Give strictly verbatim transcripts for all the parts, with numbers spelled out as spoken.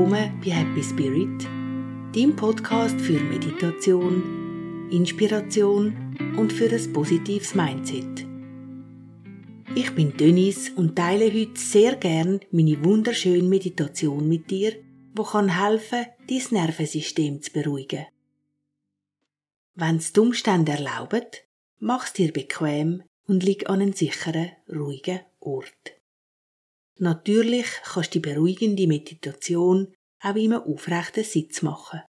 willkommen bei Happy Spirit, deinem Podcast für Meditation, Inspiration und für ein positives Mindset. Ich bin Denise und teile heute sehr gern meine wunderschöne Meditation mit dir, die kann helfen, dein Nervensystem zu beruhigen. Wenn es die Umstände erlauben, mach es dir bequem und lieg an einem sicheren, ruhigen Ort. Natürlich kannst du die beruhigende Meditation auch in einem aufrechten Sitz machen.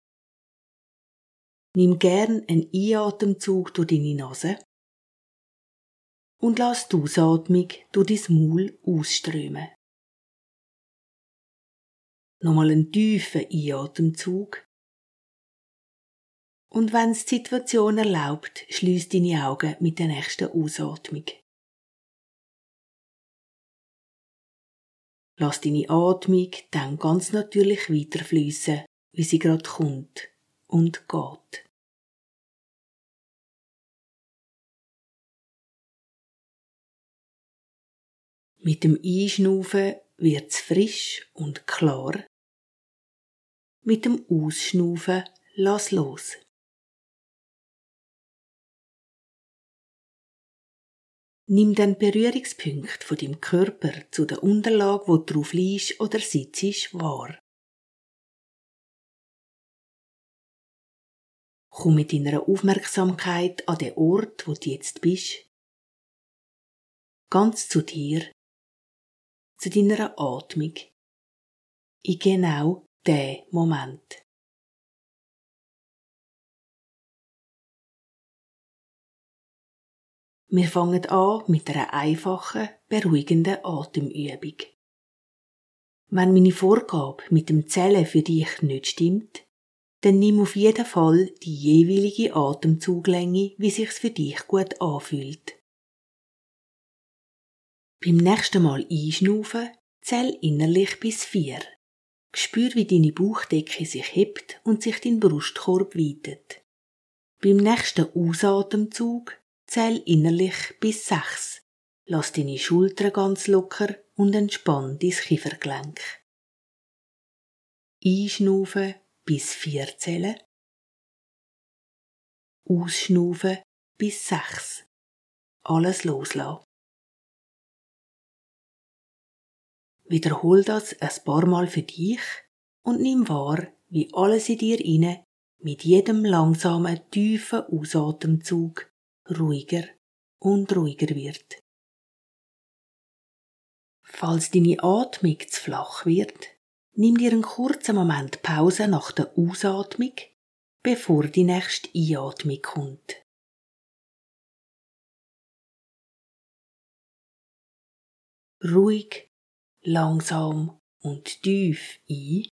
Nimm gern einen Einatemzug durch deine Nase und lass die Ausatmung durch dein Maul ausströmen. Nochmal einen tiefen Einatemzug. Und wenn es die Situation erlaubt, schliess deine Augen mit der nächsten Ausatmung. Lass deine Atmung dann ganz natürlich weiterfliessen, wie sie gerade kommt und geht. Mit dem Einschnaufen wird's frisch und klar. Mit dem Ausschnaufen lass los. Nimm den Berührungspunkt von deinem Körper zu der Unterlage, wo du drauf liegst oder sitzt, wahr. Komm mit deiner Aufmerksamkeit an den Ort, wo du jetzt bist, ganz zu dir, zu deiner Atmung, in genau diesem Moment. Wir fangen an mit einer einfachen, beruhigenden Atemübung. Wenn meine Vorgabe mit dem Zählen für dich nicht stimmt, dann nimm auf jeden Fall die jeweilige Atemzuglänge, wie sich's für dich gut anfühlt. Beim nächsten Mal einschnaufen, zähl innerlich bis vier. Spür, wie deine Bauchdecke sich hebt und sich dein Brustkorb weitet. Beim nächsten Ausatemzug zähl innerlich bis sechs. Lass deine Schultern ganz locker und entspann dein Kiefergelenk. Einschnaufen bis vier zählen. Ausschnaufen bis sechs. Alles loslassen. Wiederhol das ein paar Mal für dich und nimm wahr, wie alles in dir inne mit jedem langsamen, tiefen Ausatemzug ruhiger und ruhiger wird. Falls deine Atmung zu flach wird, nimm dir einen kurzen Moment Pause nach der Ausatmung, bevor die nächste Einatmung kommt. Ruhig, langsam und tief ein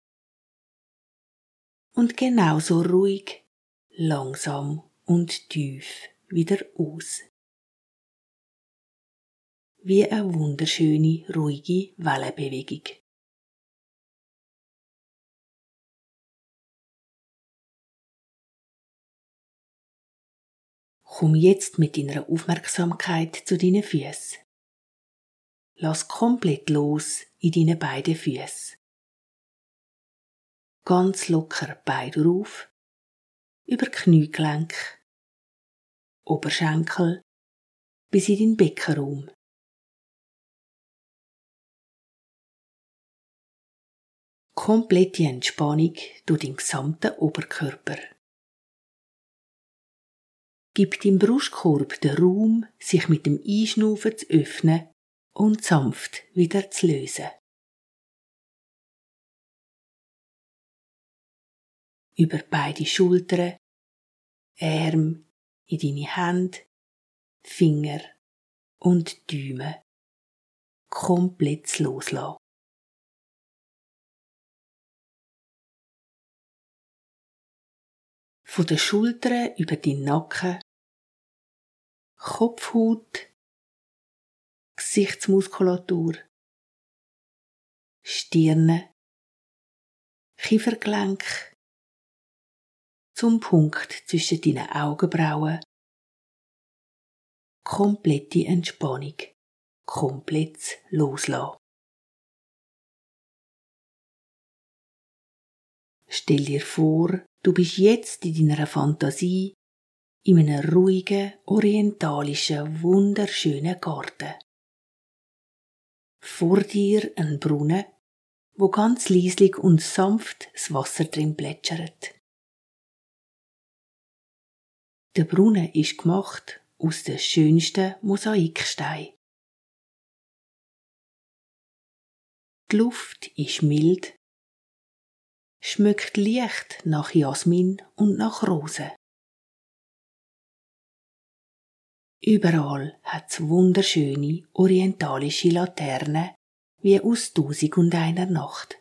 und genauso ruhig, langsam und tief wieder aus. Wie eine wunderschöne, ruhige Wellenbewegung. Komm jetzt mit deiner Aufmerksamkeit zu deinen Füßen. Lass komplett los in deinen beiden Füßen. Ganz locker Beine auf, über Kniegelenk, Oberschenkel bis in deinen Beckenraum. Komplette Entspannung durch den gesamten Oberkörper. Gib deinem Brustkorb den Raum, sich mit dem Einschnaufen zu öffnen und sanft wieder zu lösen. Über beide Schultern, Arme, in deine Hände, Finger und Daumen komplett loslassen. Von den Schultern über den Nacken, Kopfhaut, Gesichtsmuskulatur, Stirn, Kiefergelenk, zum Punkt zwischen deinen Augenbrauen. Komplette Entspannung, komplett loslassen. Stell dir vor, du bist jetzt in deiner Fantasie in einem ruhigen, orientalischen, wunderschönen Garten. Vor dir ein Brunnen, wo ganz leislich und sanft das Wasser drin plätschert. Der Brunnen ist gemacht aus den schönsten Mosaiksteinen. Die Luft ist mild, schmeckt leicht nach Jasmin und nach Rosen. Überall hat's wunderschöne orientalische Laternen wie aus Tausend und einer Nacht.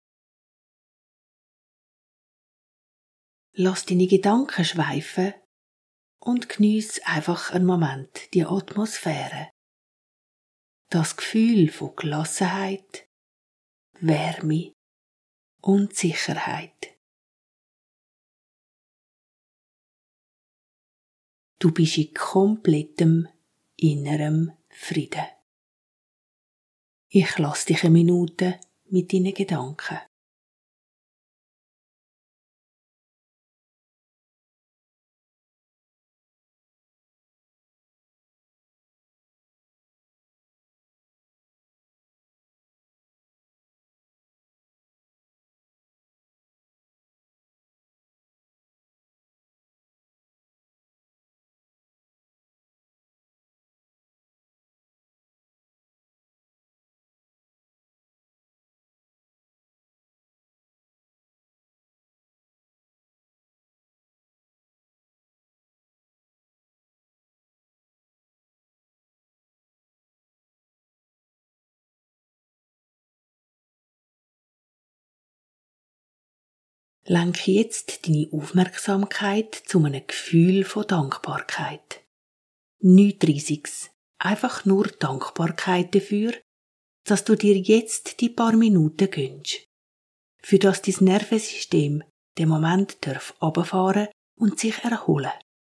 Lass deine Gedanken schweifen und geniess einfach einen Moment die Atmosphäre. Das Gefühl von Gelassenheit, Wärme und Sicherheit. Du bist in komplettem innerem Frieden. Ich lasse dich eine Minute mit deinen Gedanken. Lenke jetzt deine Aufmerksamkeit zu einem Gefühl von Dankbarkeit. Nichts Riesiges, einfach nur Dankbarkeit dafür, dass du dir jetzt die paar Minuten gönnst, für das dein Nervensystem den Moment darf runterfahren und sich erholen.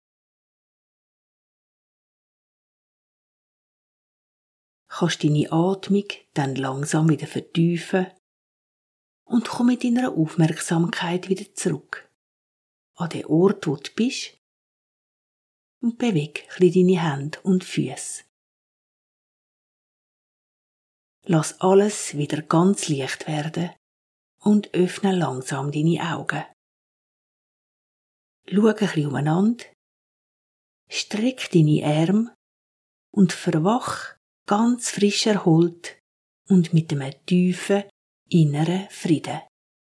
Kannst deine Atmung dann langsam wieder vertiefen und komm mit deiner Aufmerksamkeit wieder zurück an den Ort, wo du bist, und beweg ein bisschen deine Hände und Füße. Lass alles wieder ganz leicht werden und öffne langsam deine Augen. Schau ein bisschen umeinander, streck deine Arme und verwach ganz frisch erholt und mit einem tiefen inneren Frieden.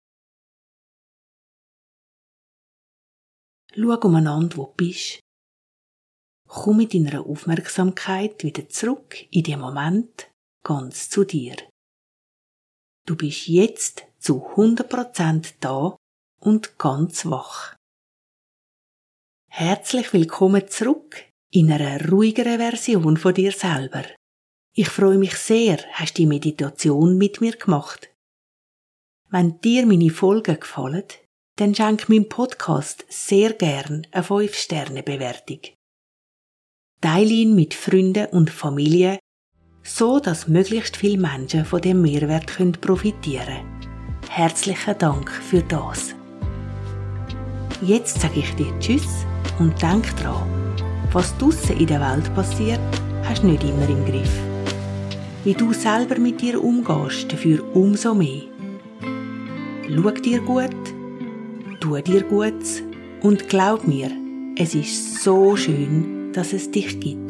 Schau umeinander, wo du bist. Komm mit deiner Aufmerksamkeit wieder zurück in den Moment, ganz zu dir. Du bist jetzt zu hundert Prozent da und ganz wach. Herzlich willkommen zurück in einer ruhigeren Version von dir selber. Ich freue mich sehr, hast du die Meditation mit mir gemacht. Wenn dir meine Folgen gefallen, dann schenk meinem Podcast sehr gern eine fünf Sterne Bewertung. Teile ihn mit Freunden und Familie, so dass möglichst viele Menschen von dem Mehrwert profitieren können. Herzlichen Dank für das. Jetzt sage ich dir Tschüss und denk dran, was draussen in der Welt passiert, hast du nicht immer im Griff. Wie du selber mit dir umgehst, dafür umso mehr. Schau dir gut, tu dir Gutes und glaub mir, es ist so schön, dass es dich gibt.